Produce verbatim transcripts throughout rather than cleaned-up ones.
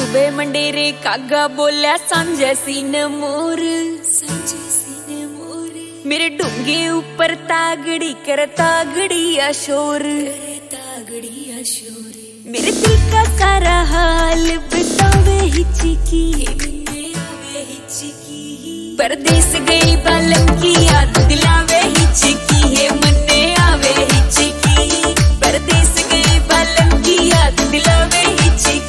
वे मंडेरे कागा बोलिया सांझे सीन मोर, सांझे सीन मोर। मेरे डूंगे ऊपर तागड़ी कर तागड़िया शोर, तागड़िया शोर। मेरे दिल का सारा हाल बतावे हिचकी, परदेस गई बालम की याद दिलावे हिचकी है, मन्ने आवे हिचकी। परदेस गई बालम की याद दिलावे हिचकी।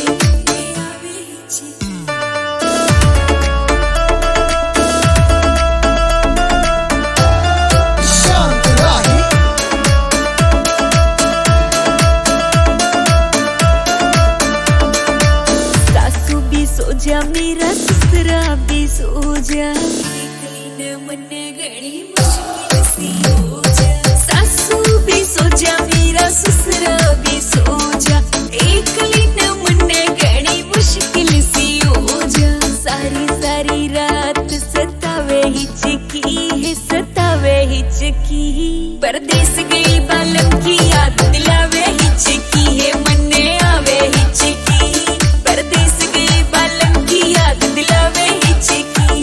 सासू भी सो जा मेरा ससुरा भी सो जा, मन्ने घणी मुश्किल सी हो जा। सासू भी सो जा मेरा ससुरा भी सो जा, एक लीन मन्ने घणी मुश्किल सी हो जा। सारी सारी रात सतावे हिचकी है, सतावे हिचकी। परदेस गई बालम की याद दिलावे हिचकी है, मन्ने आवे हिचकी। परदेस गई बालम की याद दिलावे हिचकी।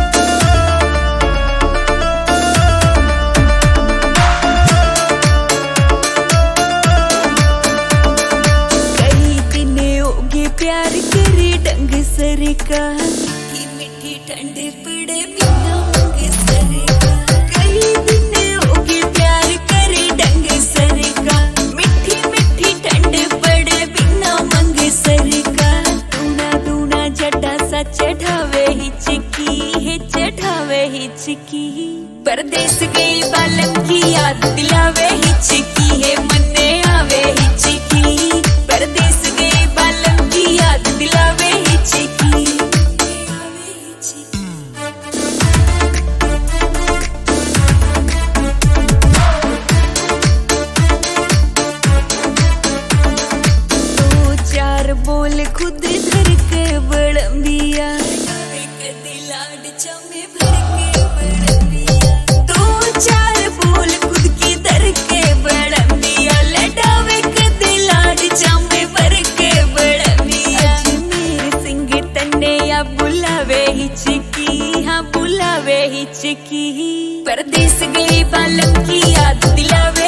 कई दिन होगे प्यार करे ढंग सर का, की मिठी ठंड पड़े बिना मंग सर का। कई दिन होगे प्यार करे ढंग सर का, मिठी मिठी ठंड पड़े बिना मंग सर का। दूना दूना जटा सा चढ़ावे हिचकी है, चढ़ावे हिचकी। परदेस गई बालम की याद दिलावे हिचकी है, मन्ने आवे हिचकी। परदेस गई बालम की याद दिलावे हिचकी। दो चार बोल खुद धर के बड़म्बिया, लाड चमे भर के बड़म्बिया। दो चार बोल खुद की धर के बड़म्बिया, लटावे कदे लाड चमे भर के बड़म्बिया। अजमेर सिंह तन्ने या बुलावे हिचकी, हाँ बुलावे हिचकी। परदेस गई बालम की याद दिलावे